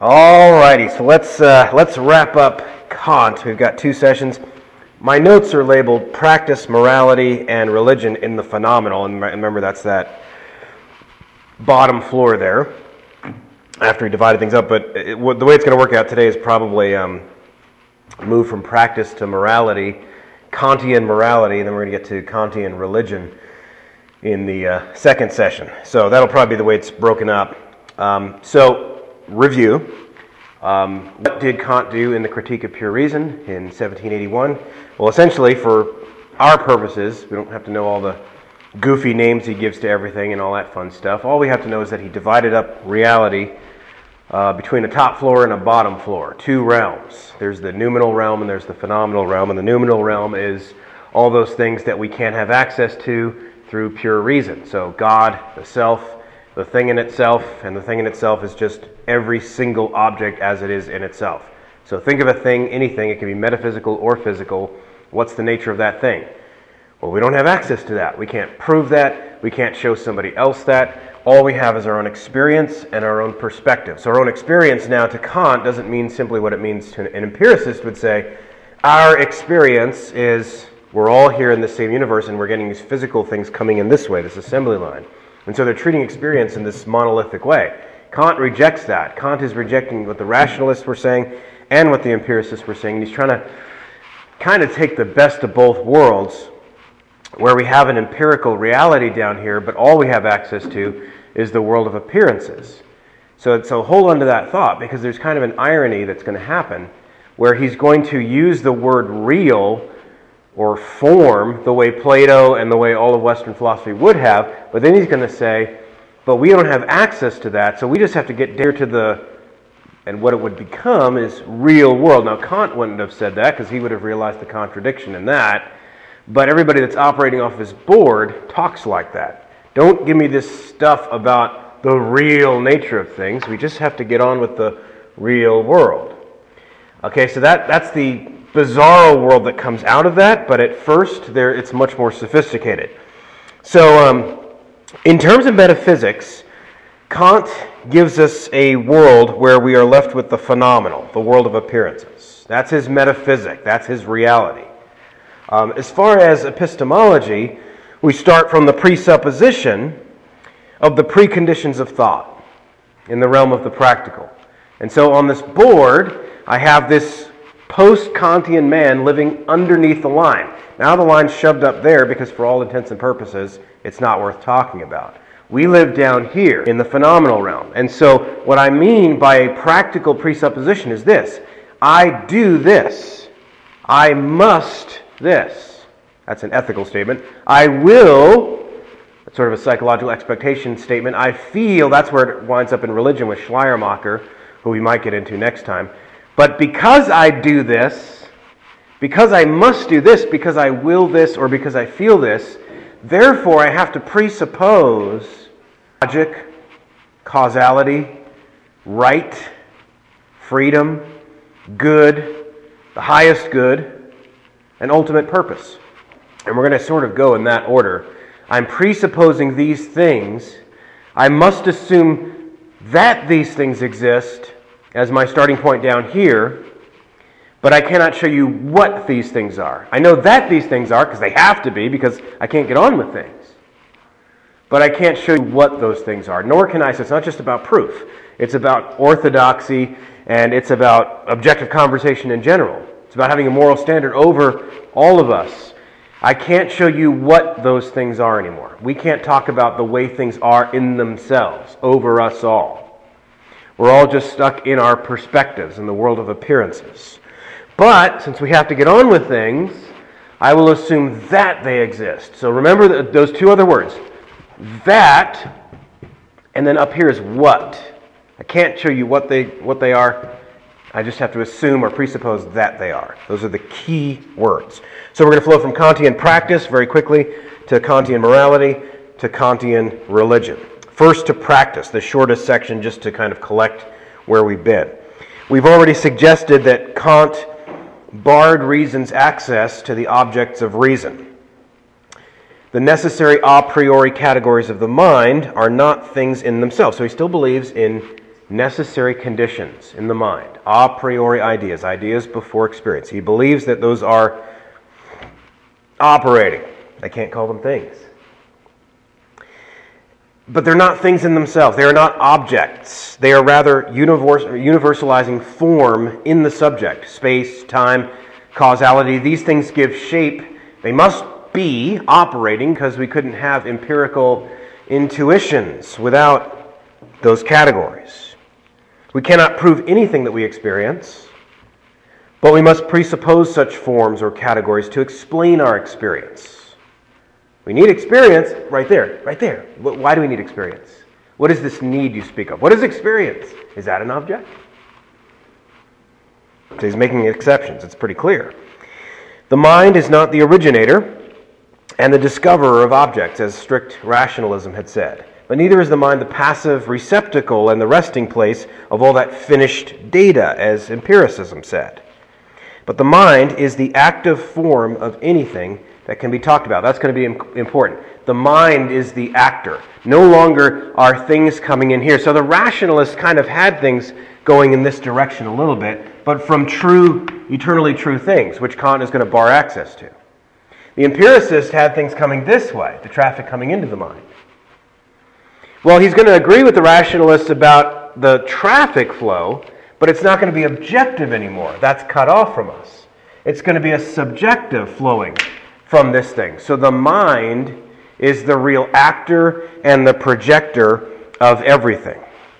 Alrighty, so let's wrap up Kant. We've got two sessions. My notes are labeled Practice, Morality, and Religion in the Phenomenal, and remember that's that bottom floor there after he divided things up, but the way it's going to work out today is probably move from practice to morality, Kantian morality, and then we're going to get to Kantian religion in the second session. So that'll probably be the way it's broken up. Review. What did Kant do in the Critique of Pure Reason in 1781? Well, essentially, for our purposes, we don't have to know all the goofy names he gives to everything and all that fun stuff. All we have to know is that he divided up reality between a top floor and a bottom floor, two realms. There's the noumenal realm and there's the phenomenal realm, and the noumenal realm is all those things that we can't have access to through pure reason. So God, the self, the thing in itself, and the thing in itself is just every single object as it is in itself. So think of a thing, anything, it can be metaphysical or physical. What's the nature of that thing? Well, we don't have access to that. We can't prove that. We can't show somebody else that. All we have is our own experience and our own perspective. So our own experience now to Kant doesn't mean simply what it means to an empiricist would say. Our experience is we're all here in the same universe and we're getting these physical things coming in this way, this assembly line. And so they're treating experience in this monolithic way. Kant rejects that. Kant is rejecting what the rationalists were saying and what the empiricists were saying. He's trying to kind of take the best of both worlds, where we have an empirical reality down here, but all we have access to is the world of appearances. So hold on to that thought, because there's kind of an irony that's going to happen, where he's going to use the word real or form the way Plato and the way all of Western philosophy would have, but then he's going to say, but we don't have access to that, so we just have to get there to the, and what it would become is real world. Now Kant wouldn't have said that, because he would have realized the contradiction in that, but everybody that's operating off his board talks like that. Don't give me this stuff about the real nature of things, we just have to get on with the real world. Okay, so that's the bizarro world that comes out of that, but at first it's much more sophisticated. So in terms of metaphysics, Kant gives us a world where we are left with the phenomenal, the world of appearances. That's his metaphysic, that's his reality. As far as epistemology, we start from the presupposition of the preconditions of thought in the realm of the practical. And so on this board, I have this post-Kantian man living underneath the line. Now the line's shoved up there because for all intents and purposes, it's not worth talking about. We live down here in the phenomenal realm. And so what I mean by a practical presupposition is this. I do this. I must this. That's an ethical statement. I will, that's sort of a psychological expectation statement. I feel, that's where it winds up in religion with Schleiermacher, who we might get into next time. But because I do this, because I must do this, because I will this, or because I feel this, therefore I have to presuppose logic, causality, right, freedom, good, the highest good, and ultimate purpose. And we're going to sort of go in that order. I'm presupposing these things. I must assume that these things exist as my starting point down here, but I cannot show you what these things are. I know that these things are, because they have to be, because I can't get on with things. But I can't show you what those things are, nor can I. So it's not just about proof. It's about orthodoxy, and it's about objective conversation in general. It's about having a moral standard over all of us. I can't show you what those things are anymore. We can't talk about the way things are in themselves, over us all. We're all just stuck in our perspectives in the world of appearances. But since we have to get on with things, I will assume that they exist. So remember those two other words. That, and then up here is what. I can't show you what they are. I just have to assume or presuppose that they are. Those are the key words. So we're going to flow from Kantian practice very quickly to Kantian morality to Kantian religion. First to practice, the shortest section just to kind of collect where we've been. We've already suggested that Kant barred reason's access to the objects of reason. The necessary a priori categories of the mind are not things in themselves. So he still believes in necessary conditions in the mind, a priori ideas, ideas before experience. He believes that those are operating. I can't call them things. But they're not things in themselves. They are not objects. They are rather universalizing form in the subject. Space, time, causality. These things give shape. They must be operating because we couldn't have empirical intuitions without those categories. We cannot prove anything that we experience, but we must presuppose such forms or categories to explain our experience. We need experience right there, right there. Why do we need experience? What is this need you speak of? What is experience? Is that an object? So he's making exceptions. It's pretty clear. The mind is not the originator and the discoverer of objects, as strict rationalism had said. But neither is the mind the passive receptacle and the resting place of all that finished data, as empiricism said. But the mind is the active form of anything that can be talked about. That's going to be important. The mind is the actor. No longer are things coming in here. So the rationalists kind of had things going in this direction a little bit, but from true, eternally true things, which Kant is going to bar access to. The empiricist had things coming this way, the traffic coming into the mind. Well, he's going to agree with the rationalists about the traffic flow, but it's not going to be objective anymore. That's cut off from us. It's going to be a subjective flowing from this thing. So the mind is the real actor and the projector of everything.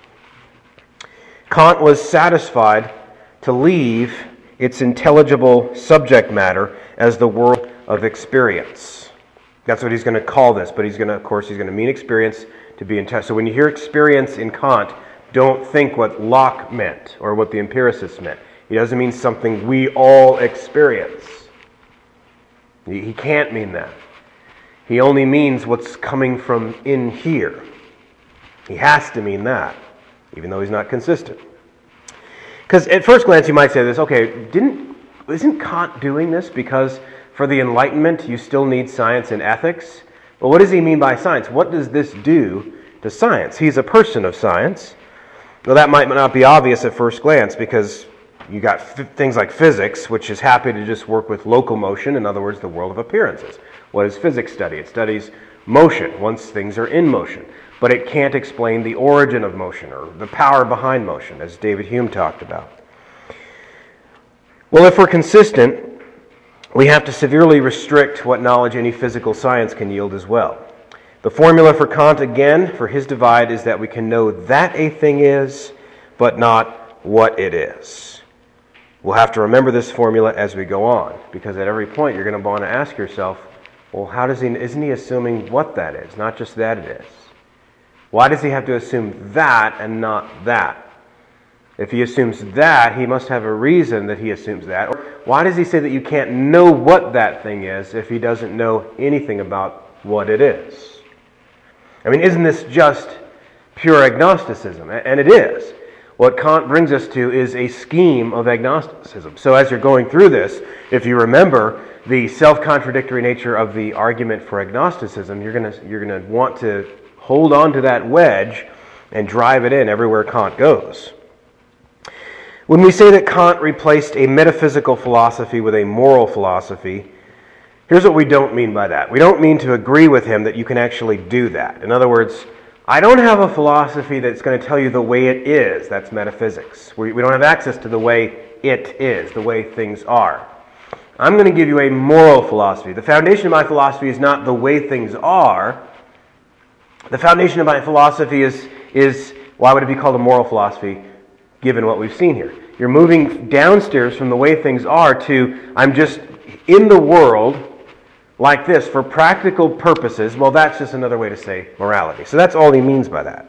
Kant was satisfied to leave its intelligible subject matter as the world of experience. That's what he's going to call this, but he's going to mean experience to be intelligent. So when you hear experience in Kant, don't think what Locke meant or what the empiricists meant. He doesn't mean something we all experience. He can't mean that. He only means what's coming from in here. He has to mean that, even though he's not consistent. Because at first glance you might say this, okay, isn't Kant doing this because for the Enlightenment you still need science and ethics? Well, what does he mean by science? What does this do to science? He's a person of science. Well, that might not be obvious at first glance because you got things like physics, which is happy to just work with local motion, in other words, the world of appearances. What does physics study? It studies motion, once things are in motion. But it can't explain the origin of motion or the power behind motion, as David Hume talked about. Well, if we're consistent, we have to severely restrict what knowledge any physical science can yield as well. The formula for Kant, again, for his divide, is that we can know that a thing is, but not what it is. We'll have to remember this formula as we go on, because at every point you're going to want to ask yourself, well, isn't he assuming what that is, not just that it is? Why does he have to assume that and not that? If he assumes that, he must have a reason that he assumes that. Or why does he say that you can't know what that thing is if he doesn't know anything about what it is? I mean, isn't this just pure agnosticism? And it is. What Kant brings us to is a scheme of agnosticism. So as you're going through this, if you remember the self-contradictory nature of the argument for agnosticism, you're going to want to hold on to that wedge and drive it in everywhere Kant goes. When we say that Kant replaced a metaphysical philosophy with a moral philosophy, here's what we don't mean by that. We don't mean to agree with him that you can actually do that. In other words, I don't have a philosophy that's going to tell you the way it is. That's metaphysics. We don't have access to the way it is, the way things are. I'm going to give you a moral philosophy. The foundation of my philosophy is not the way things are. The foundation of my philosophy is why would it be called a moral philosophy, given what we've seen here? You're moving downstairs from the way things are to, I'm just in the world like this for practical purposes. Well, that's just another way to say morality. So that's all he means by that.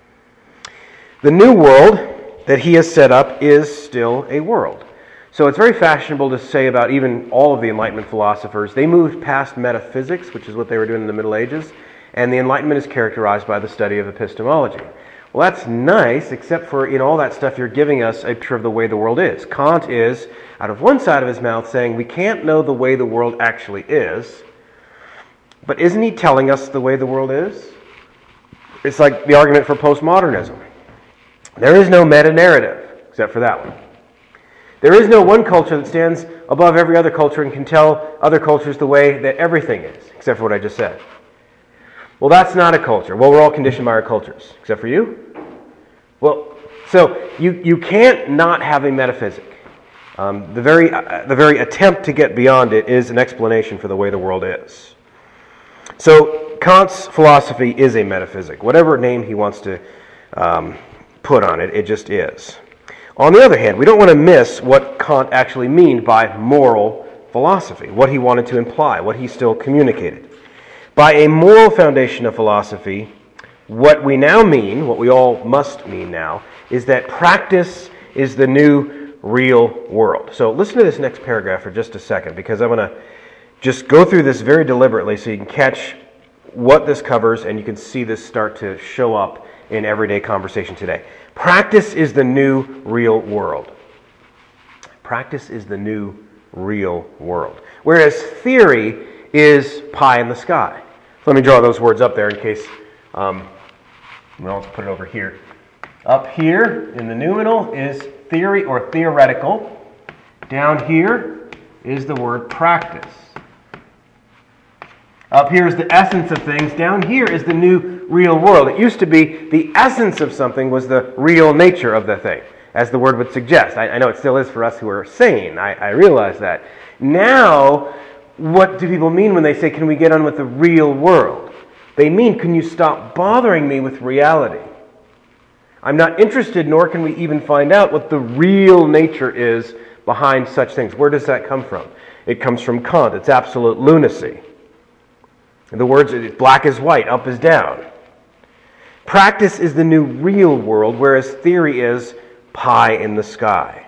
The new world that he has set up is still a world. So it's very fashionable to say about even all of the Enlightenment philosophers, they moved past metaphysics, which is what they were doing in the Middle Ages, and the Enlightenment is characterized by the study of epistemology. Well, that's nice, except for in all that stuff you're giving us a picture of the way the world is. Kant is, out of one side of his mouth, saying we can't know the way the world actually is, but isn't he telling us the way the world is? It's like the argument for postmodernism. There is no meta-narrative, except for that one. There is no one culture that stands above every other culture and can tell other cultures the way that everything is, except for what I just said. Well, that's not a culture. Well, we're all conditioned by our cultures, except for you. Well, so you can't not have a metaphysic. The very attempt to get beyond it is an explanation for the way the world is. So Kant's philosophy is a metaphysic. Whatever name he wants to put on it, it just is. On the other hand, we don't want to miss what Kant actually meant by moral philosophy, what he wanted to imply, what he still communicated. By a moral foundation of philosophy, what we now mean, what we all must mean now, is that practice is the new real world. So listen to this next paragraph for just a second, because I'm going to just go through this very deliberately so you can catch what this covers and you can see this start to show up in everyday conversation today. Practice is the new real world. Practice is the new real world. Whereas theory is pie in the sky. So let me draw those words up there in case, let's put it over here. Up here in the noumenal is theory or theoretical. Down here is the word practice. Up here is the essence of things. Down here is the new real world. It used to be the essence of something was the real nature of the thing, as the word would suggest. I know it still is for us who are sane. I realize that. Now, what do people mean when they say, can we get on with the real world? They mean, can you stop bothering me with reality? I'm not interested, nor can we even find out what the real nature is behind such things. Where does that come from? It comes from Kant. It's absolute lunacy. The words, black is white, up is down. Practice is the new real world, whereas theory is pie in the sky.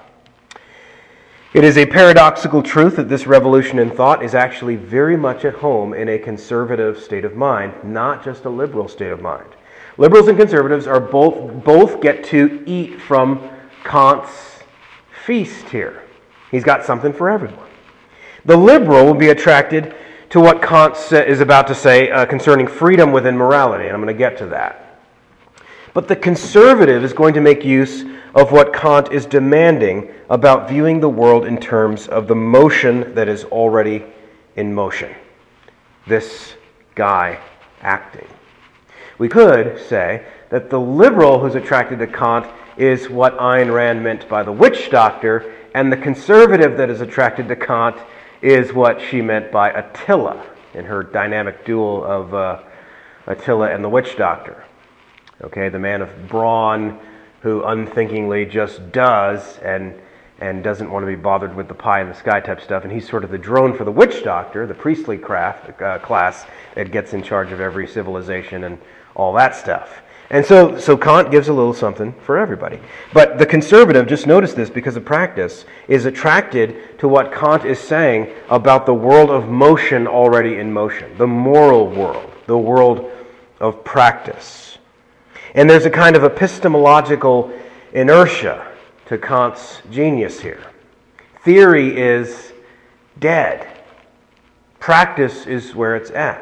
It is a paradoxical truth that this revolution in thought is actually very much at home in a conservative state of mind, not just a liberal state of mind. Liberals and conservatives are both get to eat from Kant's feast here. He's got something for everyone. The liberal will be attracted to what Kant is about to say concerning freedom within morality, and I'm going to get to that. But the conservative is going to make use of what Kant is demanding about viewing the world in terms of the motion that is already in motion. This guy acting. We could say that the liberal who's attracted to Kant is what Ayn Rand meant by the witch doctor, and the conservative that is attracted to Kant is what she meant by Attila in her dynamic duel of Attila and the witch doctor. Okay, the man of brawn who unthinkingly just does and doesn't want to be bothered with the pie in the sky type stuff. And he's sort of the drone for the witch doctor, the priestly class that gets in charge of every civilization and all that stuff. And so Kant gives a little something for everybody. But the conservative, just notice this because of practice, is attracted to what Kant is saying about the world of motion already in motion, the moral world, the world of practice. And there's a kind of epistemological inertia to Kant's genius here. Theory is dead. Practice is where it's at.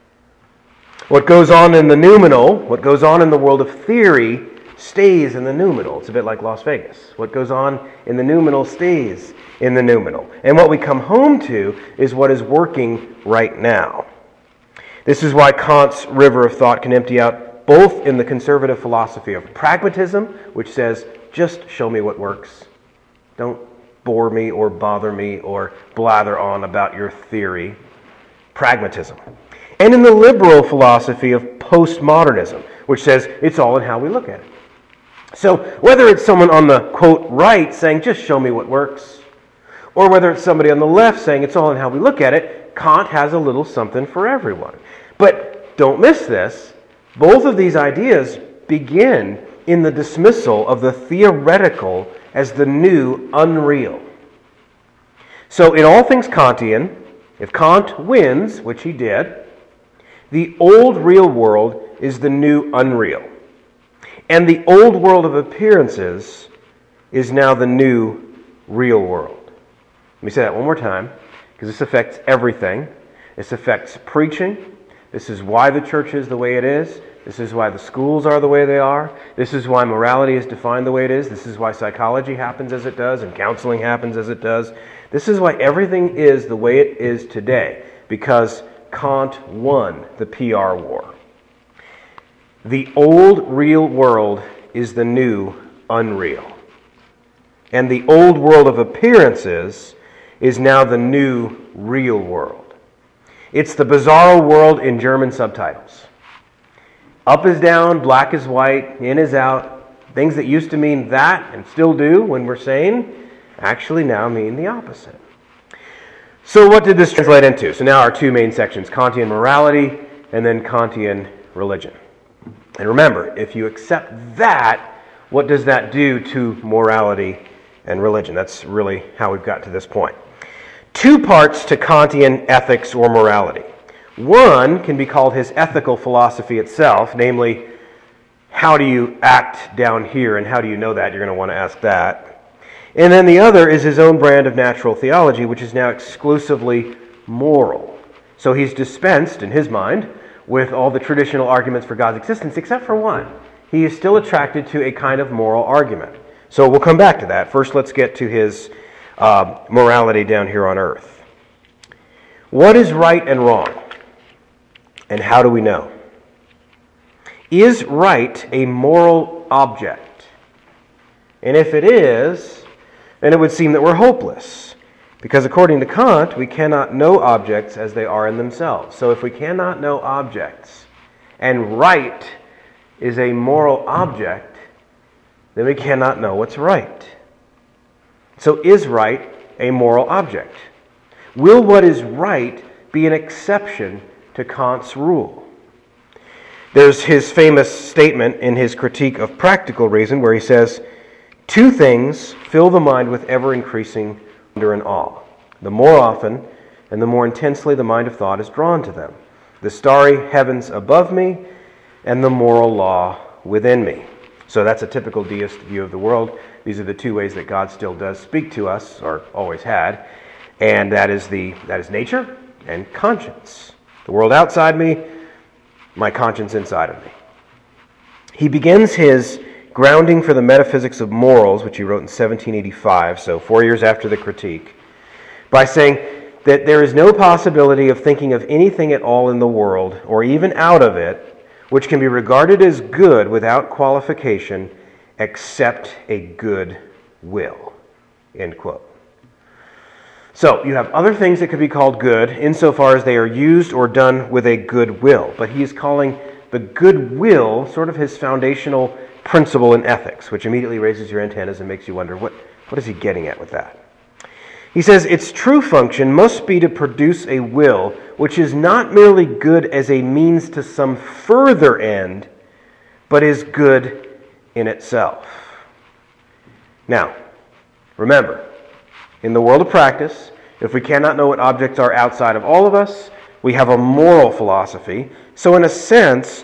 What goes on in the noumenal, what goes on in the world of theory, stays in the noumenal. It's a bit like Las Vegas. What goes on in the noumenal stays in the noumenal. And what we come home to is what is working right now. This is why Kant's river of thought can empty out both in the conservative philosophy of pragmatism, which says, just show me what works. Don't bore me or bother me or blather on about your theory. Pragmatism. And in the liberal philosophy of postmodernism, which says it's all in how we look at it. So whether it's someone on the, quote, right saying, just show me what works, or whether it's somebody on the left saying it's all in how we look at it, Kant has a little something for everyone. But don't miss this. Both of these ideas begin in the dismissal of the theoretical as the new unreal. So in all things Kantian, if Kant wins, which he did, the old real world is the new unreal. And the old world of appearances is now the new real world. Let me say that one more time, because this affects everything. This affects preaching. This is why the church is the way it is. This is why the schools are the way they are. This is why morality is defined the way it is. This is why psychology happens as it does and counseling happens as it does. This is why everything is the way it is today, because Kant won the PR war. The old real world is the new unreal. And the old world of appearances is now the new real world. It's the bizarro world in German subtitles. Up is down, black is white, in is out. Things that used to mean that and still do when we're sane actually now mean the opposite. So what did this translate into? So now our two main sections, Kantian morality and then Kantian religion. And remember, if you accept that, what does that do to morality and religion? That's really how we've got to this point. Two parts to Kantian ethics or morality. One can be called his ethical philosophy itself, namely, how do you act down here and how do you know that? You're going to want to ask that. And then the other is his own brand of natural theology, which is now exclusively moral. So he's dispensed, in his mind, with all the traditional arguments for God's existence, except for one. He is still attracted to a kind of moral argument. So we'll come back to that. First, let's get to his morality down here on earth. What is right and wrong? And how do we know? Is right a moral object? And if it is, then it would seem that we're hopeless. Because according to Kant, we cannot know objects as they are in themselves. So if we cannot know objects, and right is a moral object, then we cannot know what's right. So is right a moral object? Will what is right be an exception to Kant's rule? There's his famous statement in his Critique of Practical Reason where he says, two things fill the mind with ever-increasing wonder and awe. The more often and the more intensely the mind of thought is drawn to them. The starry heavens above me and the moral law within me. So that's a typical deist view of the world. These are the two ways that God still does speak to us, or always had. And that is nature and conscience. The world outside me, my conscience inside of me. He begins his Grounding for the Metaphysics of Morals, which he wrote in 1785, so 4 years after the Critique, by saying that there is no possibility of thinking of anything at all in the world, or even out of it, which can be regarded as good without qualification, except a good will. End quote. So, you have other things that could be called good insofar as they are used or done with a good will. But he is calling the good will sort of his foundational principle in ethics, which immediately raises your antennas and makes you wonder, what is he getting at with that? He says, its true function must be to produce a will which is not merely good as a means to some further end, but is good in itself. Now, remember, in the world of practice, if we cannot know what objects are outside of all of us, we have a moral philosophy. So in a sense,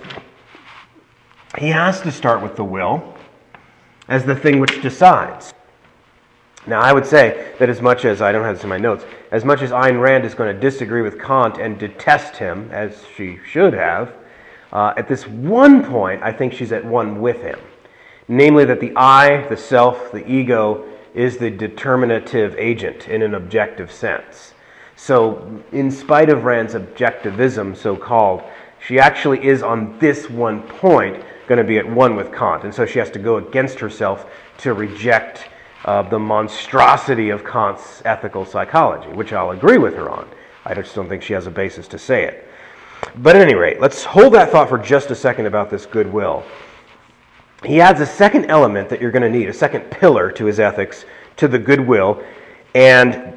he has to start with the will as the thing which decides. Now, I would say that as much as, I don't have this in my notes, as much as Ayn Rand is going to disagree with Kant and detest him, as she should have, at this one point, I think she's at one with him. Namely that the I, the self, the ego, is the determinative agent in an objective sense. So, in spite of Rand's objectivism, so-called, she actually is on this one point going to be at one with Kant. And so she has to go against herself to reject the monstrosity of Kant's ethical psychology, which I'll agree with her on. I just don't think she has a basis to say it. But at any rate, let's hold that thought for just a second about this goodwill. He adds a second element that you're going to need, a second pillar to his ethics, to the goodwill. And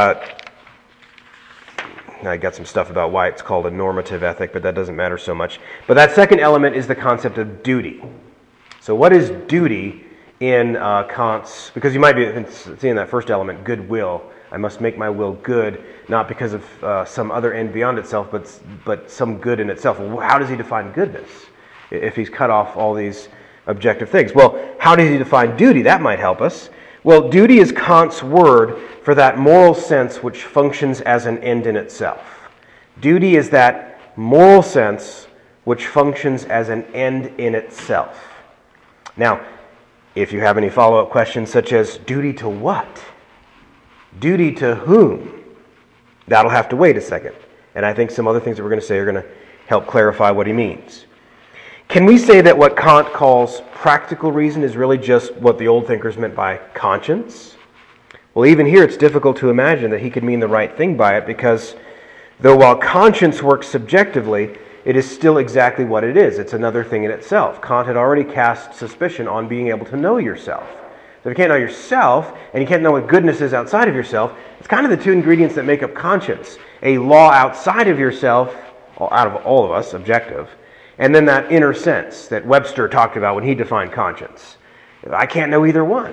I got some stuff about why it's called a normative ethic, but that doesn't matter so much. But that second element is the concept of duty. So what is duty in Kant's, because you might be seeing that first element, goodwill. I must make my will good, not because of some other end beyond itself, but some good in itself. Well, how does he define goodness if he's cut off all these objective things? Well, how does he define duty? That might help us. Well, duty is Kant's word for that moral sense which functions as an end in itself. Duty is that moral sense which functions as an end in itself. Now, if you have any follow-up questions such as duty to what? Duty to whom? That'll have to wait a second. And I think some other things that we're going to say are going to help clarify what he means. Can we say that what Kant calls practical reason is really just what the old thinkers meant by conscience? Well, even here it's difficult to imagine that he could mean the right thing by it, because though while conscience works subjectively, it is still exactly what it is. It's another thing in itself. Kant had already cast suspicion on being able to know yourself. So if you can't know yourself, and you can't know what goodness is outside of yourself, it's kind of the two ingredients that make up conscience. A law outside of yourself, out of all of us, objective, and then that inner sense that Webster talked about when he defined conscience. I can't know either one.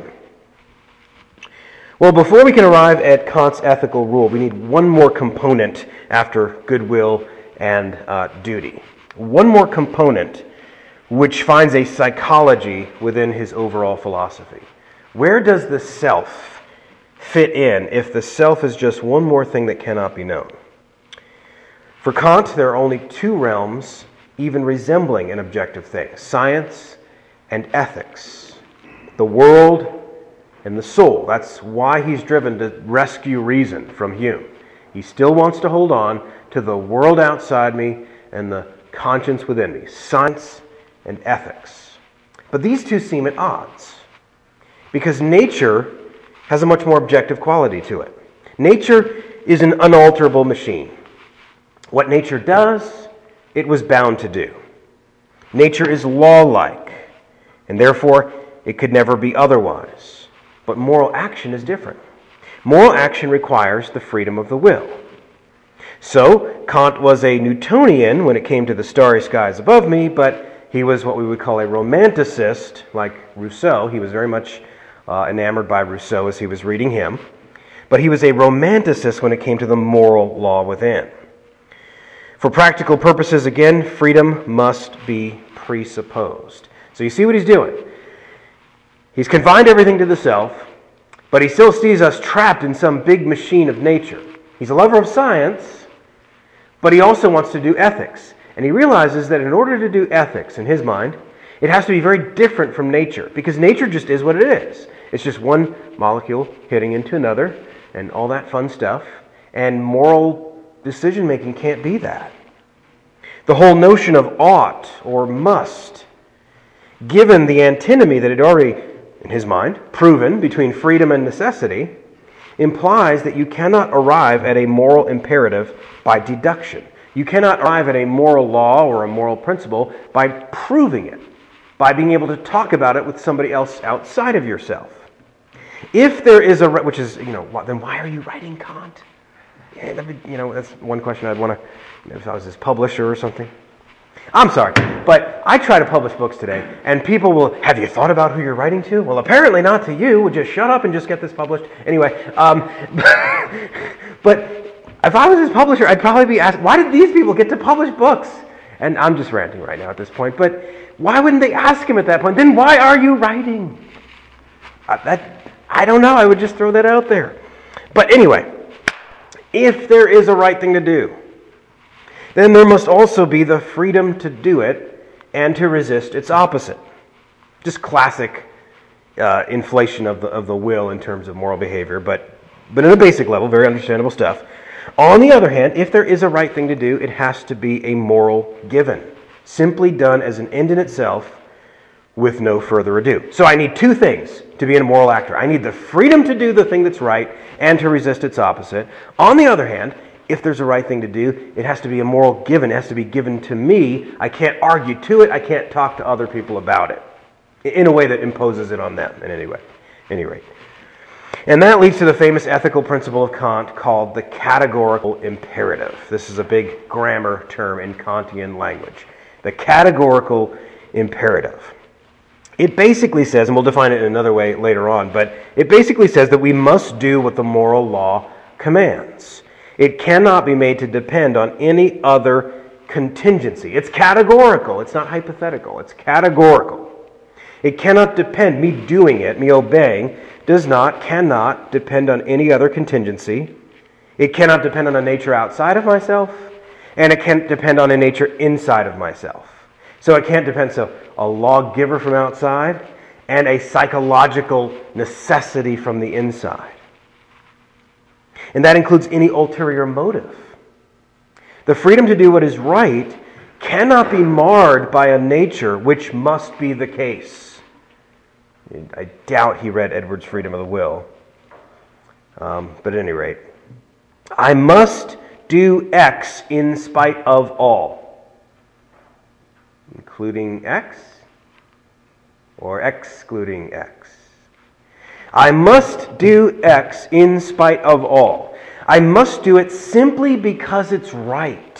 Well, before we can arrive at Kant's ethical rule, we need one more component after goodwill and duty. One more component which finds a psychology within his overall philosophy. Where does the self fit in if the self is just one more thing that cannot be known? For Kant, there are only two realms even resembling an objective thing: science and ethics. The world and the soul. That's why he's driven to rescue reason from Hume. He still wants to hold on to the world outside me and the conscience within me. Science and ethics. But these two seem at odds, because nature has a much more objective quality to it. Nature is an unalterable machine. What nature does, it was bound to do. Nature is law-like, and therefore it could never be otherwise. But moral action is different. Moral action requires the freedom of the will. So, Kant was a Newtonian when it came to the starry skies above me, but he was what we would call a romanticist, like Rousseau. He was very much enamored by Rousseau as he was reading him. But he was a romanticist when it came to the moral law within. For practical purposes, again, freedom must be presupposed. So you see what he's doing. He's confined everything to the self, but he still sees us trapped in some big machine of nature. He's a lover of science, but he also wants to do ethics. And he realizes that in order to do ethics, in his mind, it has to be very different from nature, because nature just is what it is. It's just one molecule hitting into another and all that fun stuff. And moral decision-making can't be that. The whole notion of ought or must, given the antinomy that had already, in his mind, proven between freedom and necessity, implies that you cannot arrive at a moral imperative by deduction. You cannot arrive at a moral law or a moral principle by proving it, by being able to talk about it with somebody else outside of yourself. If there is which is, then why are you writing Kant? Yeah, that's one question I'd want to, if I was his publisher or something. I'm sorry, but I try to publish books today, and people will, have you thought about who you're writing to? Well, apparently not to you. Would you shut up and just get this published? Anyway, but if I was his publisher, I'd probably be asked, why did these people get to publish books? And I'm just ranting right now at this point, but why wouldn't they ask him at that point? Then why are you writing? I don't know. I would just throw that out there. But anyway, if there is a right thing to do, then there must also be the freedom to do it and to resist its opposite. Just classic inflation of the will in terms of moral behavior, but at a basic level, very understandable stuff. On the other hand, if there is a right thing to do, it has to be a moral given, simply done as an end in itself with no further ado. So I need two things to be a moral actor. I need the freedom to do the thing that's right and to resist its opposite. On the other hand, if there's a right thing to do, it has to be a moral given. It has to be given to me. I can't argue to it. I can't talk to other people about it in a way that imposes it on them in any rate. And that leads to the famous ethical principle of Kant called the categorical imperative. This is a big grammar term in Kantian language. The categorical imperative. It basically says, and we'll define it in another way later on, but it basically says that we must do what the moral law commands. It cannot be made to depend on any other contingency. It's categorical. It's not hypothetical. It's categorical. It cannot depend, me doing it, me obeying, cannot depend on any other contingency. It cannot depend on a nature outside of myself, and it can't depend on a nature inside of myself. So it can't depend, so a lawgiver from outside and a psychological necessity from the inside. And that includes any ulterior motive. The freedom to do what is right cannot be marred by a nature which must be the case. I doubt he read Edwards' Freedom of the Will. But at any rate, I must do X in spite of all, including X or excluding X. I must do X in spite of all. I must do it simply because it's right.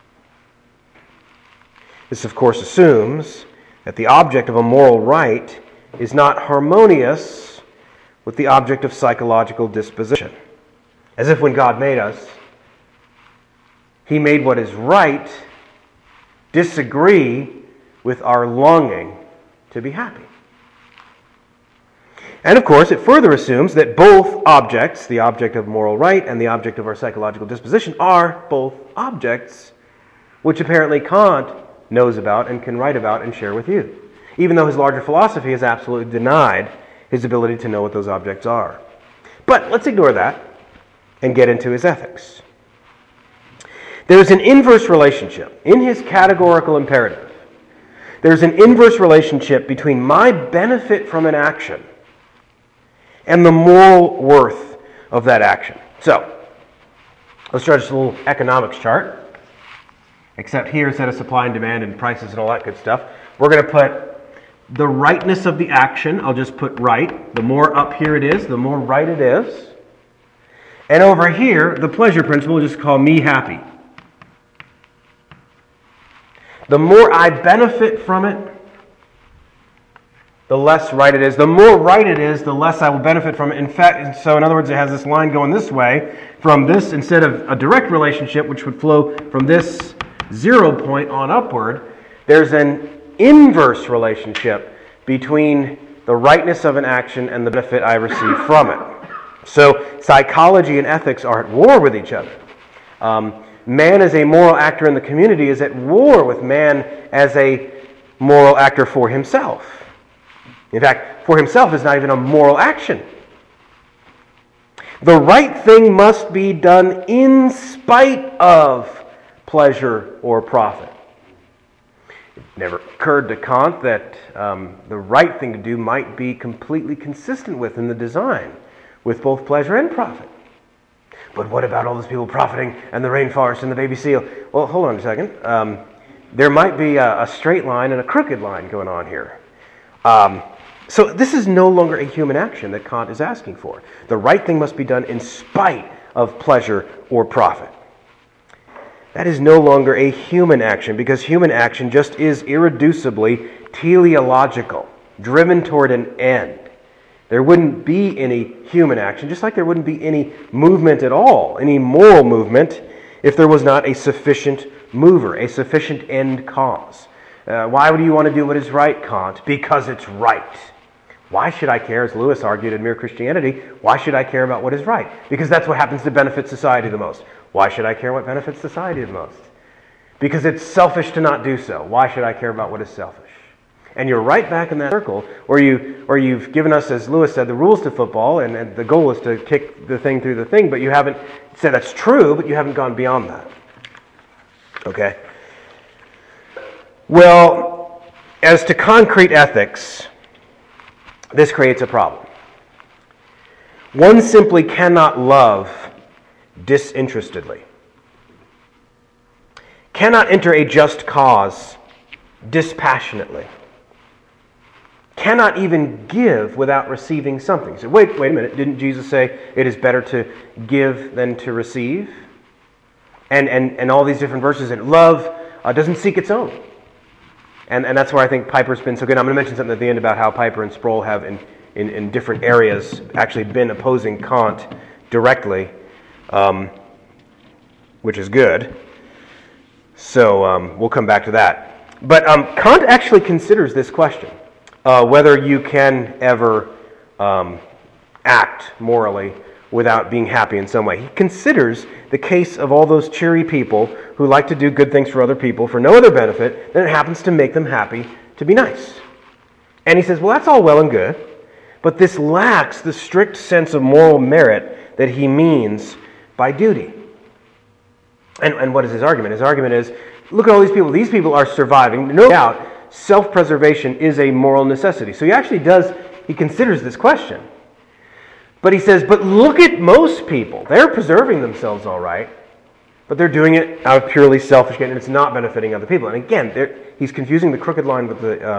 This, of course, assumes that the object of a moral right is not harmonious with the object of psychological disposition. As if when God made us, He made what is right disagree with our longing to be happy. And of course, it further assumes that both objects, the object of moral right and the object of our psychological disposition, are both objects, which apparently Kant knows about and can write about and share with you, even though his larger philosophy has absolutely denied his ability to know what those objects are. But let's ignore that and get into his ethics. There's an inverse relationship. In his categorical imperative, there's an inverse relationship between my benefit from an action and the moral worth of that action. So, let's draw just a little economics chart. Except here, instead of supply and demand and prices and all that good stuff, we're going to put the rightness of the action. I'll just put right. The more up here it is, the more right it is. And over here, the pleasure principle, we'll just call me happy. The more I benefit from it, the less right it is. The more right it is, the less I will benefit from it. In fact, so in other words, it has this line going this way from this, instead of a direct relationship, which would flow from this 0 point on upward, there's an inverse relationship between the rightness of an action and the benefit I receive from it. So psychology and ethics are at war with each other. Man as a moral actor in the community is at war with man as a moral actor for himself. In fact, for himself is not even a moral action. The right thing must be done in spite of pleasure or profit. It never occurred to Kant that the right thing to do might be completely consistent with in the design, with both pleasure and profit. But what about all those people profiting and the rainforest and the baby seal? Well, hold on a second. There might be a straight line and a crooked line going on here. So this is no longer a human action that Kant is asking for. The right thing must be done in spite of pleasure or profit. That is no longer a human action, because human action just is irreducibly teleological, driven toward an end. There wouldn't be any human action, just like there wouldn't be any movement at all, any moral movement, if there was not a sufficient mover, a sufficient end cause. Why would you want to do what is right, Kant? Because it's right. Why should I care, as Lewis argued in Mere Christianity, why should I care about what is right? Because that's what happens to benefit society the most. Why should I care what benefits society the most? Because it's selfish to not do so. Why should I care about what is selfish? And you're right back in that circle where you've given us, as Lewis said, the rules to football, and the goal is to kick the thing through the thing, but you haven't said that's true, but you haven't gone beyond that. Okay? Well, as to concrete ethics, this creates a problem. One simply cannot love disinterestedly, cannot enter a just cause dispassionately, cannot even give without receiving something. So wait a minute, didn't Jesus say it is better to give than to receive? And all these different verses, and love doesn't seek its own. And that's where I think Piper's been so good. I'm going to mention something at the end about how Piper and Sproul have in different areas actually been opposing Kant directly, which is good. So we'll come back to that. But Kant actually considers this question, whether you can ever act morally without being happy in some way. He considers the case of all those cheery people who like to do good things for other people for no other benefit than it happens to make them happy to be nice. And he says, well, that's all well and good, but this lacks the strict sense of moral merit that he means by duty. And what is his argument? His argument is, look at all these people. These people are surviving. No doubt, self-preservation is a moral necessity. So he considers this question. But he says, but look at most people. They're preserving themselves all right, but they're doing it out of purely selfish gain, and it's not benefiting other people. And again, he's confusing the crooked line with the...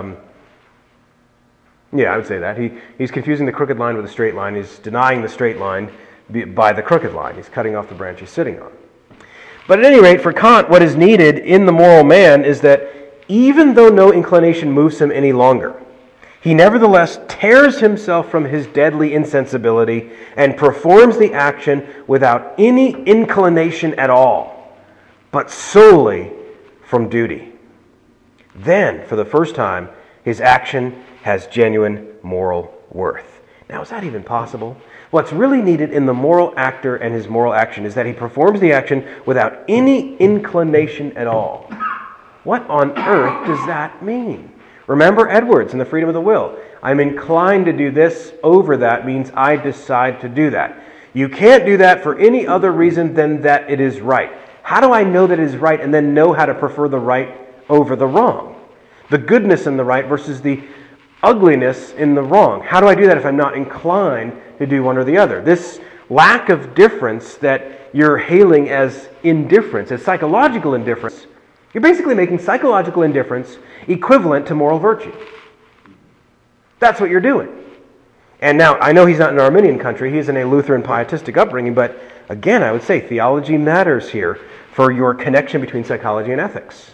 I would say that. He's confusing the crooked line with the straight line. He's denying the straight line by the crooked line. He's cutting off the branch he's sitting on. But at any rate, for Kant, what is needed in the moral man is that even though no inclination moves him any longer, he nevertheless tears himself from his deadly insensibility and performs the action without any inclination at all, but solely from duty. Then, for the first time, his action has genuine moral worth. Now, is that even possible? What's really needed in the moral actor and his moral action is that he performs the action without any inclination at all. What on earth does that mean? Remember Edwards and the freedom of the will. I'm inclined to do this over that means I decide to do that. You can't do that for any other reason than that it is right. How do I know that it is right and then know how to prefer the right over the wrong? The goodness in the right versus the ugliness in the wrong. How do I do that if I'm not inclined to do one or the other? This lack of difference that you're hailing as indifference, as psychological indifference, you're basically making psychological indifference equivalent to moral virtue. That's what you're doing. And now, I know he's not in an Arminian country, he's in a Lutheran pietistic upbringing, but again, I would say theology matters here for your connection between psychology and ethics.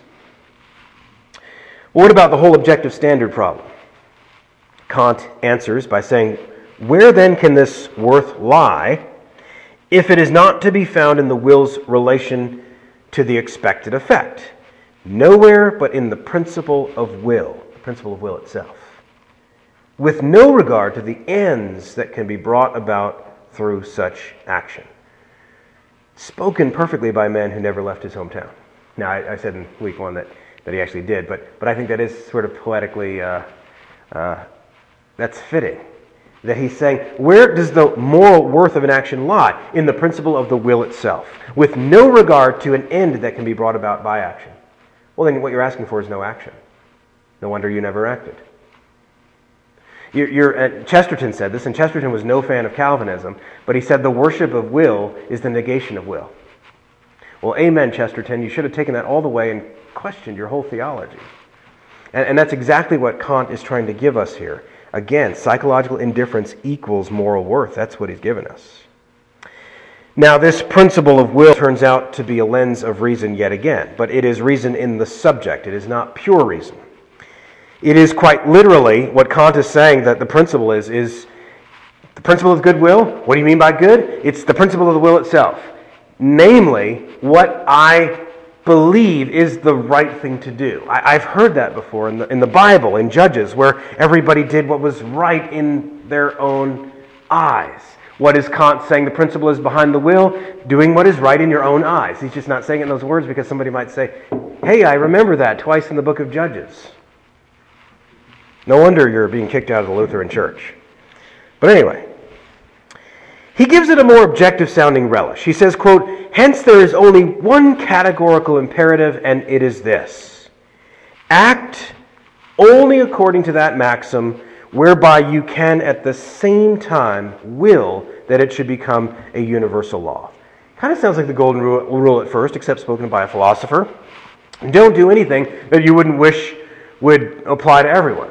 What about the whole objective standard problem? Kant answers by saying, where then can this worth lie if it is not to be found in the will's relation to the expected effect? Nowhere but in the principle of will, the principle of will itself, with no regard to the ends that can be brought about through such action. Spoken perfectly by a man who never left his hometown. Now, I said in week one that he actually did, but I think that is sort of poetically, that's fitting. That he's saying, where does the moral worth of an action lie? In the principle of the will itself, with no regard to an end that can be brought about by action. Well, then what you're asking for is no action. No wonder you never acted. Chesterton said this, and Chesterton was no fan of Calvinism, but he said the worship of will is the negation of will. Well, amen, Chesterton. You should have taken that all the way and questioned your whole theology. And that's exactly what Kant is trying to give us here. Again, psychological indifference equals moral worth. That's what he's given us. Now, this principle of will turns out to be a lens of reason yet again, but it is reason in the subject. It is not pure reason. It is quite literally what Kant is saying that the principle is the principle of goodwill. What do you mean by good? It's the principle of the will itself. Namely, what I believe is the right thing to do. I've heard that before in the Bible, in Judges, where everybody did what was right in their own eyes. What is Kant saying? The principle is behind the will, doing what is right in your own eyes. He's just not saying it in those words because somebody might say, hey, I remember that twice in the book of Judges. No wonder you're being kicked out of the Lutheran Church. But anyway, he gives it a more objective sounding relish. He says, quote, hence there is only one categorical imperative, and it is this. Act only according to that maxim whereby you can at the same time will that it should become a universal law. Kind of sounds like the golden rule at first, except spoken by a philosopher. Don't do anything that you wouldn't wish would apply to everyone.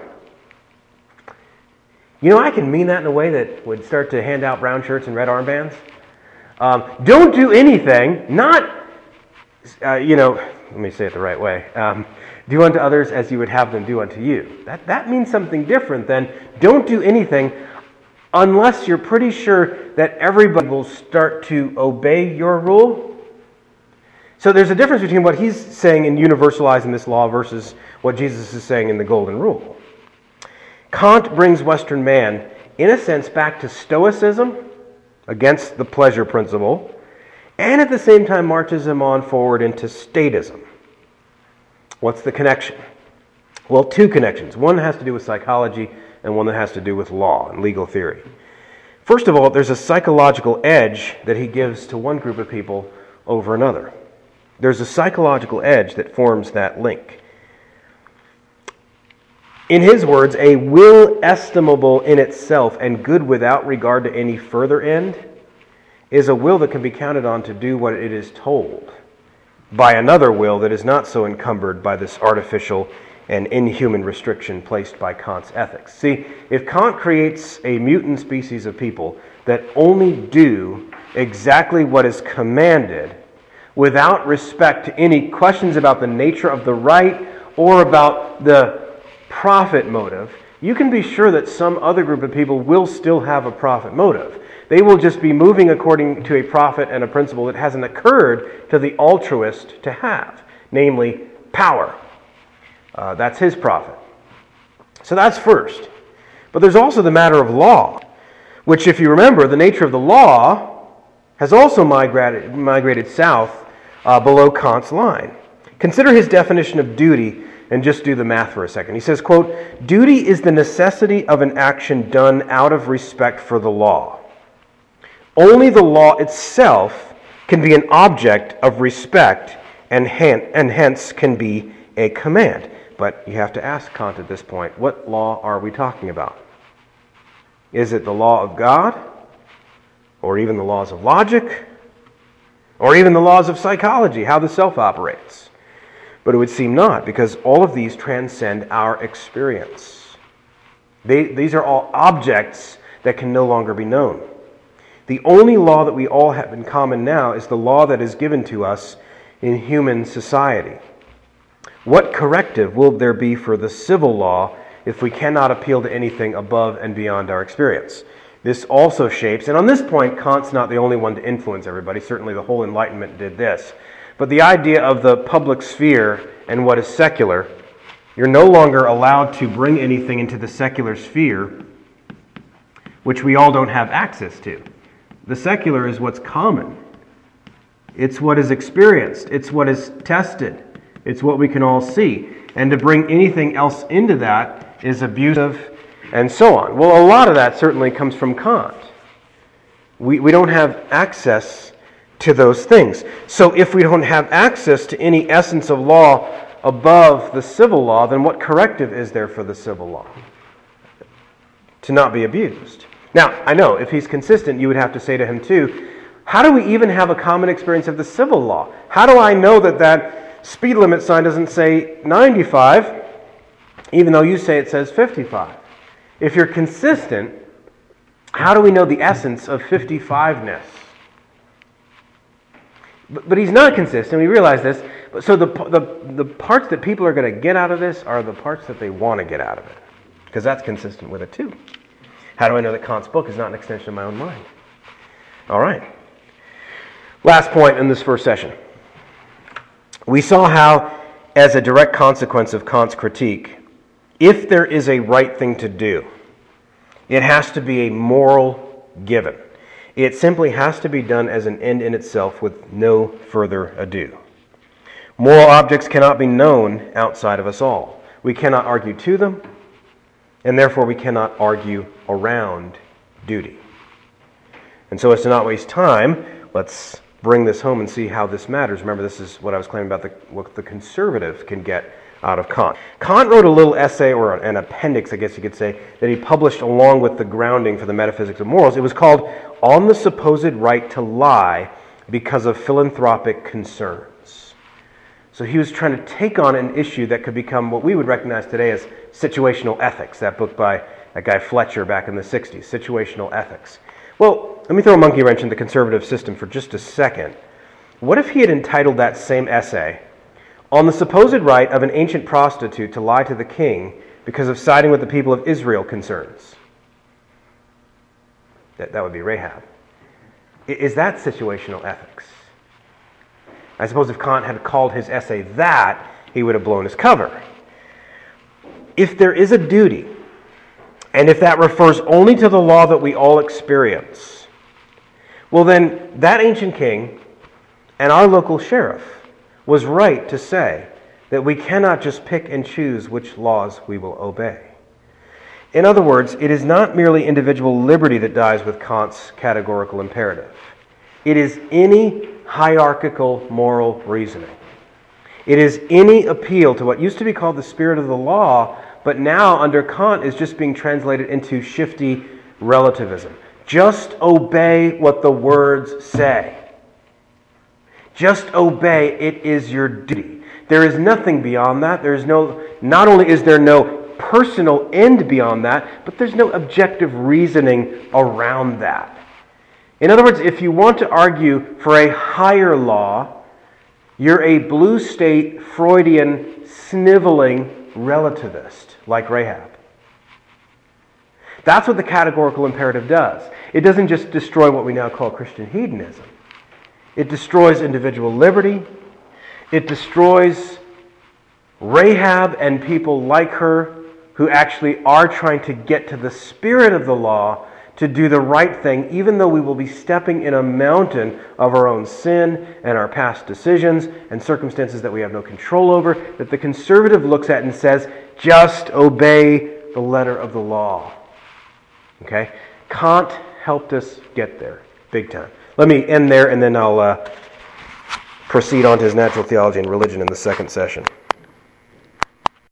You know, I can mean that in a way that would start to hand out brown shirts and red armbands. Don't do anything, not, let me say it the right way. Do unto others as you would have them do unto you. That means something different than don't do anything unless you're pretty sure that everybody will start to obey your rule. So there's a difference between what he's saying in universalizing this law versus what Jesus is saying in the golden rule. Kant brings Western man, in a sense, back to Stoicism against the pleasure principle, and at the same time marches him on forward into statism. What's the connection? Well, two connections. One has to do with psychology and one that has to do with law and legal theory. First of all, there's a psychological edge that he gives to one group of people over another. There's a psychological edge that forms that link. In his words, a will estimable in itself and good without regard to any further end is a will that can be counted on to do what it is told by another will that is not so encumbered by this artificial and inhuman restriction placed by Kant's ethics. See, if Kant creates a mutant species of people that only do exactly what is commanded without respect to any questions about the nature of the right or about the profit motive, you can be sure that some other group of people will still have a profit motive. They will just be moving according to a profit and a principle that hasn't occurred to the altruist to have, namely power. That's his profit. So that's first. But there's also the matter of law, which, if you remember, the nature of the law has also migrated south below Kant's line. Consider his definition of duty and just do the math for a second. He says, quote, "Duty is the necessity of an action done out of respect for the law. Only the law itself can be an object of respect and hence can be a command." But you have to ask Kant at this point, what law are we talking about? Is it the law of God? Or even the laws of logic? Or even the laws of psychology, how the self operates? But it would seem not, because all of these transcend our experience. These are all objects that can no longer be known. The only law that we all have in common now is the law that is given to us in human society. What corrective will there be for the civil law if we cannot appeal to anything above and beyond our experience? This also shapes, and on this point, Kant's not the only one to influence everybody. Certainly the whole Enlightenment did this. But the idea of the public sphere and what is secular, you're no longer allowed to bring anything into the secular sphere which we all don't have access to. The secular is what's common. It's what is experienced. It's what is tested. It's what we can all see. And to bring anything else into that is abusive and so on. Well, a lot of that certainly comes from Kant. We don't have access to those things. So if we don't have access to any essence of law above the civil law, then what corrective is there for the civil law? To not be abused. Now, I know, if he's consistent, you would have to say to him too, how do we even have a common experience of the civil law? How do I know that speed limit sign doesn't say 95, even though you say it says 55? If you're consistent, how do we know the essence of 55-ness? But he's not consistent, we realize this. So the parts that people are going to get out of this are the parts that they want to get out of it, because that's consistent with it too. How do I know that Kant's book is not an extension of my own mind? All right. Last point in this first session. We saw how, as a direct consequence of Kant's critique, if there is a right thing to do, it has to be a moral given. It simply has to be done as an end in itself with no further ado. Moral objects cannot be known outside of us all. We cannot argue to them, and therefore we cannot argue around duty. And so as to not waste time, let's bring this home and see how this matters. Remember, this is what I was claiming about what the conservative can get out of Kant. Kant wrote a little essay, or an appendix, I guess you could say, that he published along with the grounding for the metaphysics of morals. It was called On the Supposed Right to Lie Because of Philanthropic Concerns. So he was trying to take on an issue that could become what we would recognize today as situational ethics, that book by that guy Fletcher back in the 60s, Situational Ethics. Well, let me throw a monkey wrench in the conservative system for just a second. What if he had entitled that same essay, On the Supposed Right of an Ancient Prostitute to Lie to the King Because of Siding with the People of Israel Concerns? That would be Rahab. Is that situational ethics? I suppose if Kant had called his essay that, he would have blown his cover. If there is a duty, and if that refers only to the law that we all experience, Well then, that ancient king and our local sheriff was right to say that we cannot just pick and choose which laws we will obey. In other words, it is not merely individual liberty that dies with Kant's categorical imperative. It is any hierarchical moral reasoning. It is any appeal to what used to be called the spirit of the law, but now under Kant is just being translated into shifty relativism. Just obey what the words say. Just obey, it is your duty. There is nothing beyond that. Not only is there no personal end beyond that, but there's no objective reasoning around that. In other words, if you want to argue for a higher law, you're a blue state, Freudian, sniveling relativist, like Rahab. That's what the categorical imperative does. It doesn't just destroy what we now call Christian hedonism. It destroys individual liberty. It destroys Rahab and people like her who actually are trying to get to the spirit of the law to do the right thing, even though we will be stepping in a mountain of our own sin and our past decisions and circumstances that we have no control over, that the conservative looks at and says, just obey the letter of the law. Okay? Kant helped us get there, big time. Let me end there, and then I'll proceed on to his natural theology and religion in the second session.